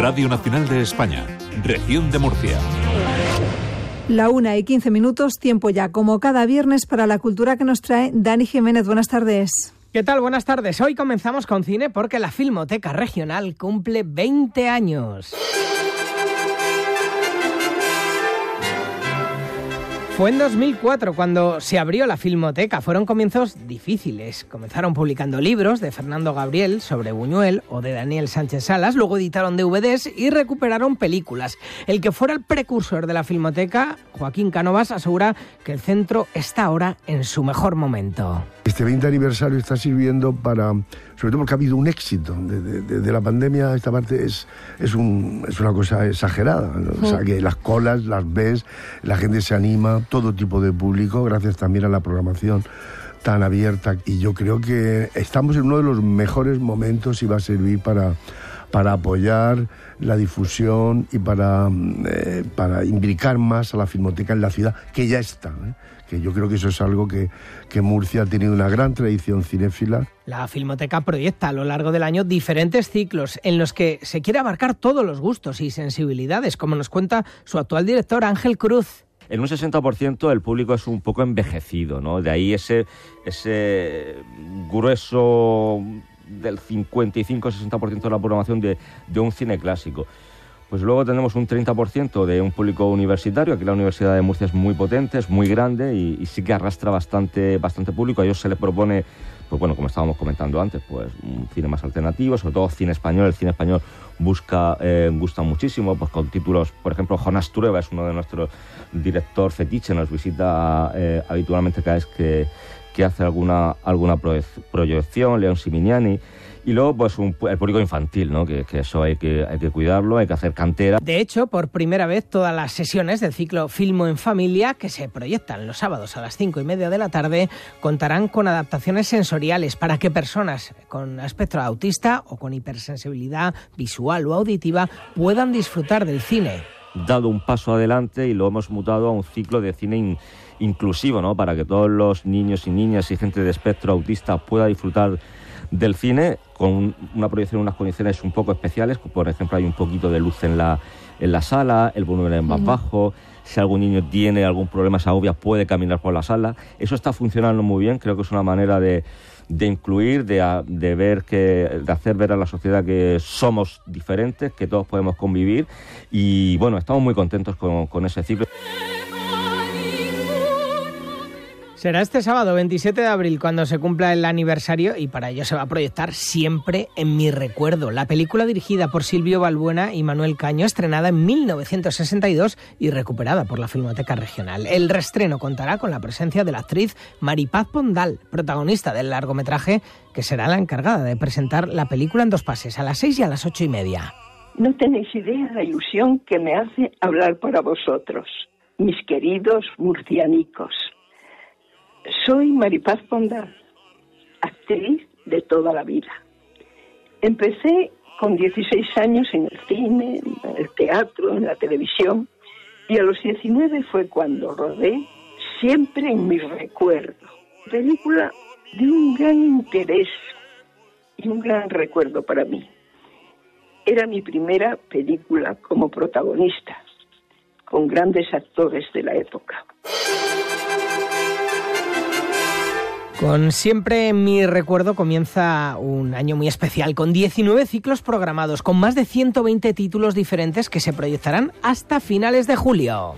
Radio Nacional de España, Región de Murcia. La 1:15, tiempo ya, como cada viernes, para la cultura que nos trae Dani Jiménez. Buenas tardes. ¿Qué tal? Buenas tardes. Hoy comenzamos con cine porque la Filmoteca Regional cumple 20 años. Fue en 2004 cuando se abrió la Filmoteca. Fueron comienzos difíciles. Comenzaron publicando libros de Fernando Gabriel sobre Buñuel o de Daniel Sánchez Salas, luego editaron DVDs y recuperaron películas. El que fuera el precursor de la Filmoteca, Joaquín Cánovas, asegura que el centro está ahora en su mejor momento. Este 20 aniversario está sirviendo para, sobre todo porque ha habido un éxito. De la pandemia esta parte es una cosa exagerada, ¿no? O sea, que las colas las ves, la gente se anima, todo tipo de público, gracias también a la programación tan abierta. Y yo creo que estamos en uno de los mejores momentos y va a servir para apoyar la difusión y para imbricar más a la Filmoteca en la ciudad, que ya está, que yo creo que eso es algo que Murcia ha tenido una gran tradición cinéfila. La Filmoteca proyecta a lo largo del año diferentes ciclos en los que se quiere abarcar todos los gustos y sensibilidades, como nos cuenta su actual director Ángel Cruz. En un 60% el público es un poco envejecido, ¿no? De ahí ese grueso del 55-60% de la programación de un cine clásico. Pues luego tenemos un 30% de un público universitario. Aquí la Universidad de Murcia es muy potente, es muy grande y sí que arrastra bastante público. A ellos se les propone, pues bueno, como estábamos comentando antes, pues un cine más alternativo, sobre todo cine español. El cine español gusta muchísimo, pues con títulos, por ejemplo, Jonás Trueba es uno de nuestros director fetiche, nos visita habitualmente cada vez que hace alguna proyección, León Simignani. Y luego, pues, el público infantil, ¿no? Que eso hay que cuidarlo, hay que hacer cantera. De hecho, por primera vez, todas las sesiones del ciclo Filmo en Familia, que se proyectan los sábados a las 5:30 de la tarde, contarán con adaptaciones sensoriales para que personas con espectro autista o con hipersensibilidad visual o auditiva puedan disfrutar del cine. Dado un paso adelante y lo hemos mutado a un ciclo de cine inclusivo, ¿no? Para que todos los niños y niñas y gente de espectro autista pueda disfrutar del cine con una proyección en unas condiciones un poco especiales. Por ejemplo, hay un poquito de luz en la sala, el volumen es más bajo. Si algún niño tiene algún problema, se agobia, puede caminar por la sala. Eso está funcionando muy bien. Creo que es una manera de incluir, de hacer ver a la sociedad que somos diferentes, que todos podemos convivir. Y bueno, estamos muy contentos con ese ciclo. Será este sábado 27 de abril cuando se cumpla el aniversario y para ello se va a proyectar Siempre en mi recuerdo, la película dirigida por Silvio Balbuena y Manuel Caño, estrenada en 1962 y recuperada por la Filmoteca Regional. El reestreno contará con la presencia de la actriz Maripaz Pondal, protagonista del largometraje, que será la encargada de presentar la película en dos pases, a las 6 y a las 8:30. No tenéis idea la ilusión que me hace hablar para vosotros, mis queridos murcianicos. Soy Maripaz Pondal, actriz de toda la vida. Empecé con 16 años en el cine, en el teatro, en la televisión, y a los 19 fue cuando rodé Siempre en mi recuerdo. Película de un gran interés y un gran recuerdo para mí. Era mi primera película como protagonista, con grandes actores de la época. Con Siempre en mi recuerdo comienza un año muy especial, con 19 ciclos programados, con más de 120 títulos diferentes que se proyectarán hasta finales de julio.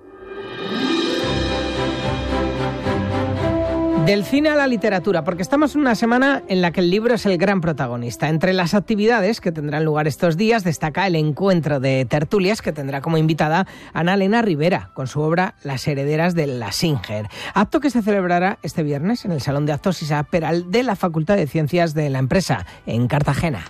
Del cine a la literatura, porque estamos en una semana en la que el libro es el gran protagonista. Entre las actividades que tendrán lugar estos días destaca el encuentro de tertulias que tendrá como invitada Ana Elena Rivera con su obra Las herederas de la Singer. Acto que se celebrará este viernes en el Salón de Actos Isaac Peral de la Facultad de Ciencias de la Empresa, en Cartagena.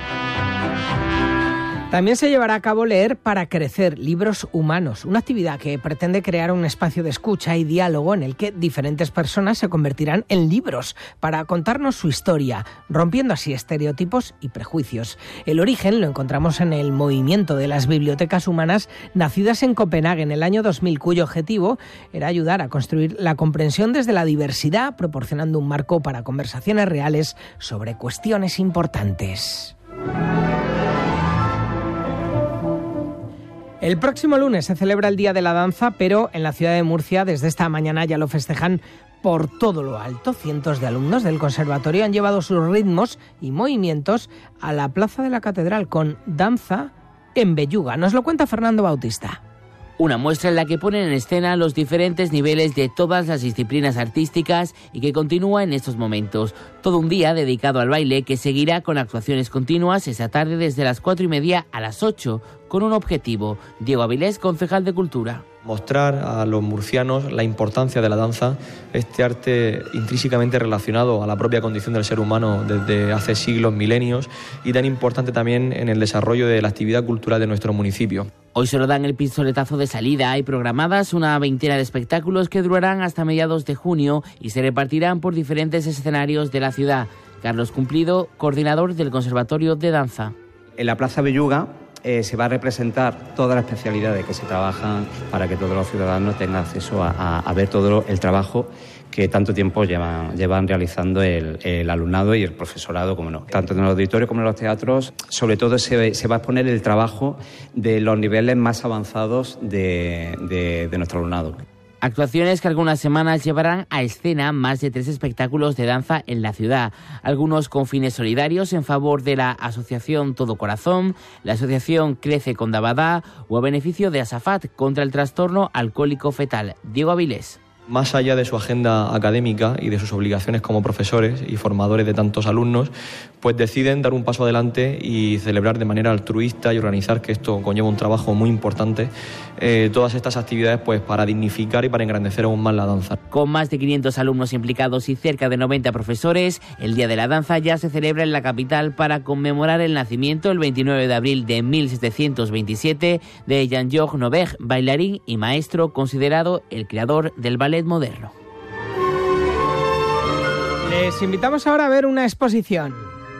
También se llevará a cabo Leer para Crecer, libros humanos, una actividad que pretende crear un espacio de escucha y diálogo en el que diferentes personas se convertirán en libros para contarnos su historia, rompiendo así estereotipos y prejuicios. El origen lo encontramos en el movimiento de las bibliotecas humanas nacidas en Copenhague en el año 2000, cuyo objetivo era ayudar a construir la comprensión desde la diversidad, proporcionando un marco para conversaciones reales sobre cuestiones importantes. El próximo lunes se celebra el Día de la Danza, pero en la ciudad de Murcia desde esta mañana ya lo festejan por todo lo alto. Cientos de alumnos del conservatorio han llevado sus ritmos y movimientos a la plaza de la Catedral con danza en Belluga. Nos lo cuenta Fernando Bautista. Una muestra en la que ponen en escena los diferentes niveles de todas las disciplinas artísticas y que continúa en estos momentos. Todo un día dedicado al baile que seguirá con actuaciones continuas esa tarde desde las 4:30 a las 8, con un objetivo. Diego Avilés, concejal de Cultura. Mostrar a los murcianos la importancia de la danza, este arte intrínsecamente relacionado a la propia condición del ser humano desde hace siglos, milenios, y tan importante también en el desarrollo de la actividad cultural de nuestro municipio. Hoy se lo dan el pistoletazo de salida. Hay programadas una veintena de espectáculos que durarán hasta mediados de junio y se repartirán por diferentes escenarios de la ciudad. Carlos Cumplido, coordinador del Conservatorio de Danza. En la Plaza Belluga se va a representar todas las especialidades que se trabajan para que todos los ciudadanos tengan acceso a ver todo el trabajo que tanto tiempo llevan realizando el alumnado y el profesorado, como no. Tanto en el auditorio como en los teatros, sobre todo se va a exponer el trabajo de los niveles más avanzados de nuestro alumnado. Actuaciones que algunas semanas llevarán a escena más de 3 espectáculos de danza en la ciudad, algunos con fines solidarios en favor de la Asociación Todo Corazón, la Asociación Crece con Dabadá o a beneficio de Asafat contra el trastorno alcohólico fetal. Diego Avilés. Más allá de su agenda académica y de sus obligaciones como profesores y formadores de tantos alumnos, pues deciden dar un paso adelante y celebrar de manera altruista y organizar, que esto conlleva un trabajo muy importante, todas estas actividades pues para dignificar y para engrandecer aún más la danza. Con más de 500 alumnos implicados y cerca de 90 profesores, el Día de la Danza ya se celebra en la capital para conmemorar el nacimiento el 29 de abril de 1727 de Jean-Georges Nobert, bailarín y maestro considerado el creador del ballet moderno. Les invitamos ahora a ver una exposición.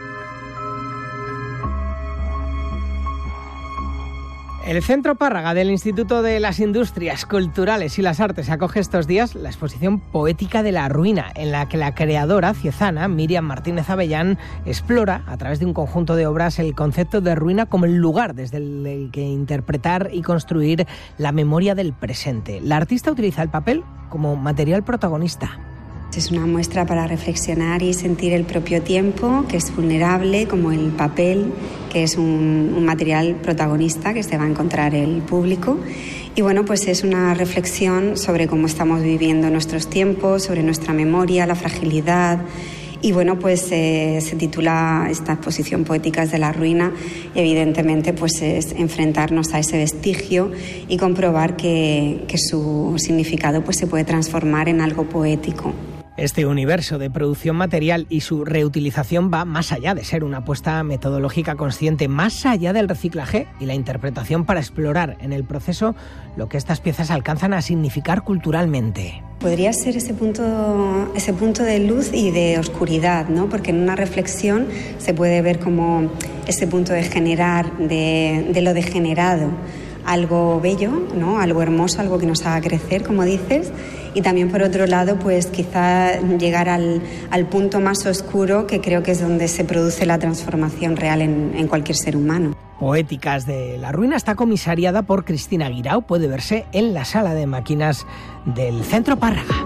El Centro Párraga del Instituto de las Industrias Culturales y las Artes acoge estos días la exposición Poética de la Ruina, en la que la creadora ciezana Miriam Martínez Avellán explora, a través de un conjunto de obras, el concepto de ruina como el lugar desde el que interpretar y construir la memoria del presente. La artista utiliza el papel como material protagonista. Es una muestra para reflexionar y sentir el propio tiempo, que es vulnerable, como el papel, que es un material protagonista que se va a encontrar el público. Y bueno, pues es una reflexión sobre cómo estamos viviendo nuestros tiempos, sobre nuestra memoria, la fragilidad. Y bueno, pues se titula esta exposición Poéticas de la Ruina y evidentemente pues es enfrentarnos a ese vestigio y comprobar que su significado pues se puede transformar en algo poético. Este universo de producción material y su reutilización va más allá de ser una apuesta metodológica consciente, más allá del reciclaje y la interpretación para explorar en el proceso lo que estas piezas alcanzan a significar culturalmente. Podría ser ese punto de luz y de oscuridad, ¿no? Porque en una reflexión se puede ver como ese punto de generar, de lo degenerado, algo bello, ¿no? Algo hermoso, algo que nos haga crecer, como dices, y también por otro lado, pues quizá llegar al punto más oscuro, que creo que es donde se produce la transformación real en cualquier ser humano. Poéticas de la Ruina está comisariada por Cristina Guirao, puede verse en la sala de máquinas del Centro Párraga.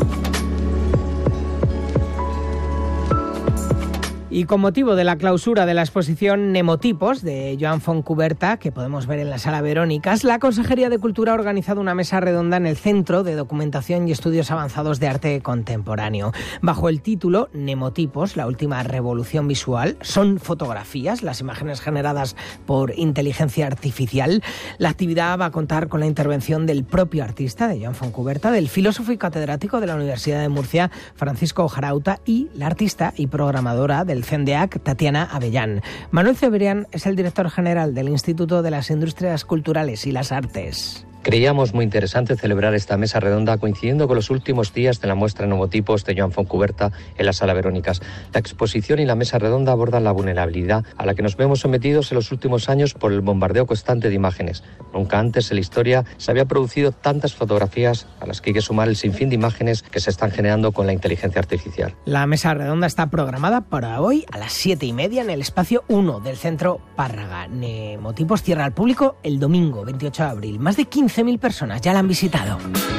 Y con motivo de la clausura de la exposición Nemotipos de Joan Fontcuberta, que podemos ver en la Sala Verónicas, la Consejería de Cultura ha organizado una mesa redonda en el Centro de Documentación y Estudios Avanzados de Arte Contemporáneo. Bajo el título Nemotipos, la última revolución visual, son fotografías, las imágenes generadas por inteligencia artificial. La actividad va a contar con la intervención del propio artista, de Joan Fontcuberta, del filósofo y catedrático de la Universidad de Murcia, Francisco Ojarauta, y la artista y programadora del CENDEAC, Tatiana Avellán. Manuel Cebrián es el director general del Instituto de las Industrias Culturales y las Artes. Creíamos muy interesante celebrar esta mesa redonda coincidiendo con los últimos días de la muestra Novotipos de Joan Fontcuberta en la Sala Verónicas. La exposición y la mesa redonda abordan la vulnerabilidad a la que nos vemos sometidos en los últimos años por el bombardeo constante de imágenes. Nunca antes en la historia se había producido tantas fotografías a las que hay que sumar el sinfín de imágenes que se están generando con la inteligencia artificial. La mesa redonda está programada para hoy a las 7:30 en el espacio 1 del Centro Párraga. Novotipos cierra al público el domingo 28 de abril. Más de 15.000 personas ya la han visitado.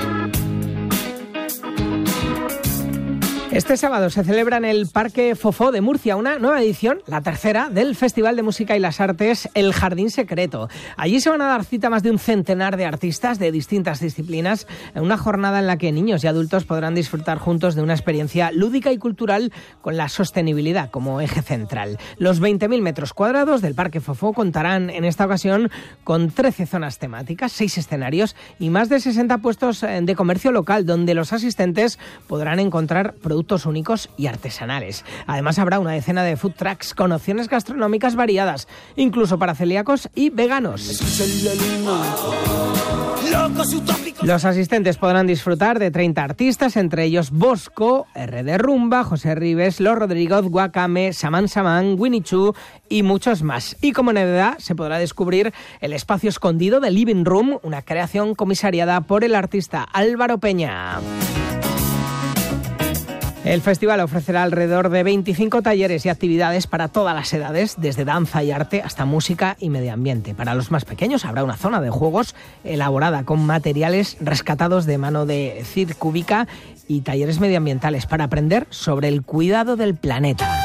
Este sábado se celebra en el Parque Fofó de Murcia una nueva edición, la tercera, del Festival de Música y las Artes El Jardín Secreto. Allí se van a dar cita más de un centenar de artistas de distintas disciplinas en una jornada en la que niños y adultos podrán disfrutar juntos de una experiencia lúdica y cultural con la sostenibilidad como eje central. Los 20.000 metros cuadrados del Parque Fofó contarán en esta ocasión con 13 zonas temáticas, 6 escenarios y más de 60 puestos de comercio local donde los asistentes podrán encontrar productos únicos y artesanales. Además habrá una decena de food trucks con opciones gastronómicas variadas, incluso para celíacos y veganos. Los asistentes podrán disfrutar de 30 artistas, entre ellos Bosco, RD Rumba, José Ribes, Los Rodríguez, Guacame, Saman Saman, Winnie Chu y muchos más. Y como novedad se podrá descubrir el espacio escondido de Living Room, una creación comisariada por el artista Álvaro Peña. El festival ofrecerá alrededor de 25 talleres y actividades para todas las edades, desde danza y arte hasta música y medio ambiente. Para los más pequeños habrá una zona de juegos elaborada con materiales rescatados de mano de Circúbica y talleres medioambientales para aprender sobre el cuidado del planeta.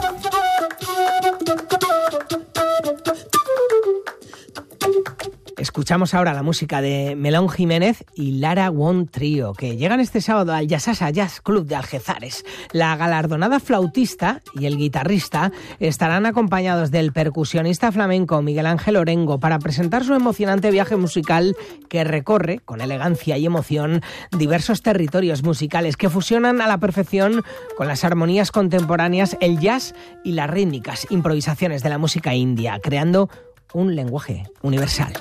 Escuchamos ahora la música de Melón Jiménez y Lara Won Trio, que llegan este sábado al Yasasa Jazz Club de Algeciras. La galardonada flautista y el guitarrista estarán acompañados del percusionista flamenco Miguel Ángel Orengo para presentar su emocionante viaje musical que recorre, con elegancia y emoción, diversos territorios musicales que fusionan a la perfección con las armonías contemporáneas, el jazz y las rítmicas improvisaciones de la música india, creando un lenguaje universal.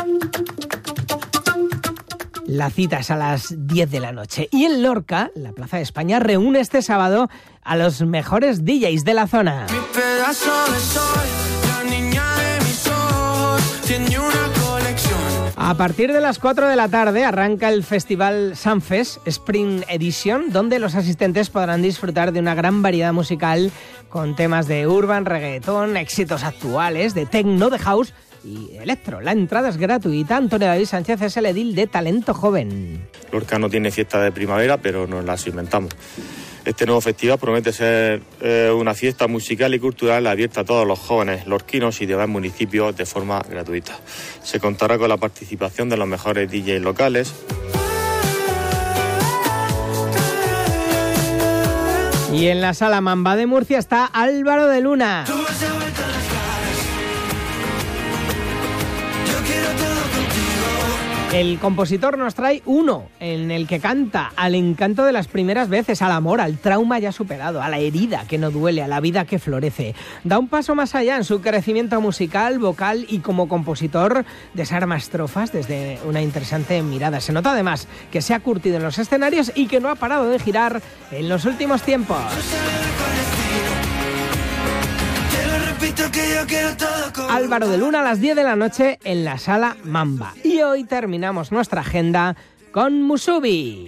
La cita es a las 10 de la noche. Y en Lorca, la Plaza de España reúne este sábado a los mejores DJs de la zona. Mi pedazo de sol, la niña de mis ojos, tiene una colección. A partir de las 4 de la tarde arranca el festival Sunfest Spring Edition, donde los asistentes podrán disfrutar de una gran variedad musical con temas de urban, reggaetón, éxitos actuales, de techno, de house y electro. La entrada es gratuita. Antonio David Sánchez es el edil de Talento Joven. Lorca no tiene fiesta de primavera, pero nos las inventamos. Este nuevo festival promete ser una fiesta musical y cultural abierta a todos los jóvenes lorquinos y demás municipios de forma gratuita. Se contará con la participación de los mejores DJs locales. Y en la Sala Mamba de Murcia está Álvaro de Luna. El compositor nos trae uno en el que canta al encanto de las primeras veces, al amor, al trauma ya superado, a la herida que no duele, a la vida que florece. Da un paso más allá en su crecimiento musical, vocal y como compositor desarma estrofas desde una interesante mirada. Se nota además que se ha curtido en los escenarios y que no ha parado de girar en los últimos tiempos. Álvaro de Luna a las 10 de la noche en la Sala Mamba. Y hoy terminamos nuestra agenda con Musubi.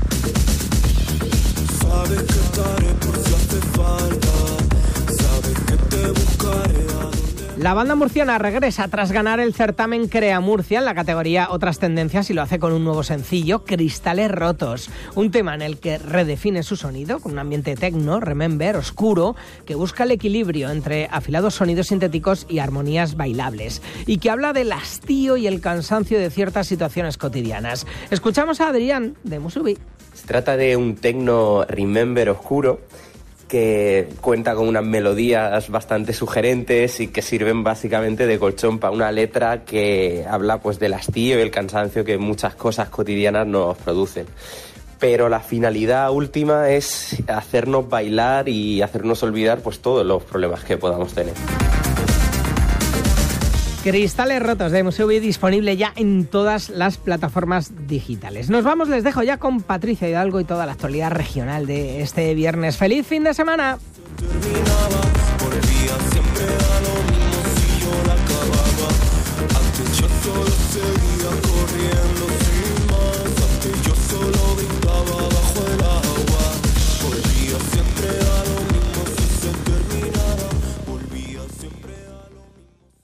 La banda murciana regresa tras ganar el certamen Crea Murcia en la categoría Otras Tendencias y lo hace con un nuevo sencillo, Cristales Rotos, un tema en el que redefine su sonido con un ambiente techno, remember, oscuro, que busca el equilibrio entre afilados sonidos sintéticos y armonías bailables y que habla del hastío y el cansancio de ciertas situaciones cotidianas. Escuchamos a Adrián de Musubi. Se trata de un techno remember oscuro que cuenta con unas melodías bastante sugerentes y que sirven básicamente de colchón para una letra que habla pues del hastío y el cansancio que muchas cosas cotidianas nos producen. Pero la finalidad última es hacernos bailar y hacernos olvidar pues todos los problemas que podamos tener. Cristales rotos de Museu Viu, disponible ya en todas las plataformas digitales. Nos vamos, les dejo ya con Patricia Hidalgo y toda la actualidad regional de este viernes. ¡Feliz fin de semana!